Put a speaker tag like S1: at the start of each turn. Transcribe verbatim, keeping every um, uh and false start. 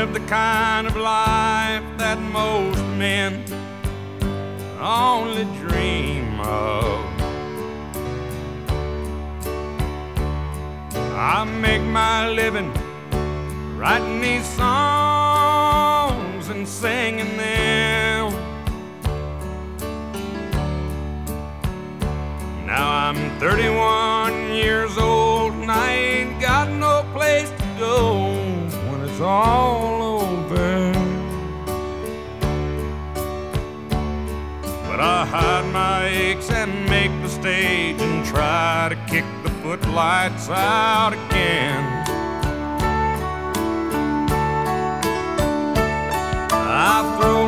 S1: live the kind of life that most men only dream of. I make my living writing these songs and singing them. Now I'm thirty-one years old and I ain't got no place to go when it's all over. But I hide my aches and make the stage and try to kick the footlights out again. I throw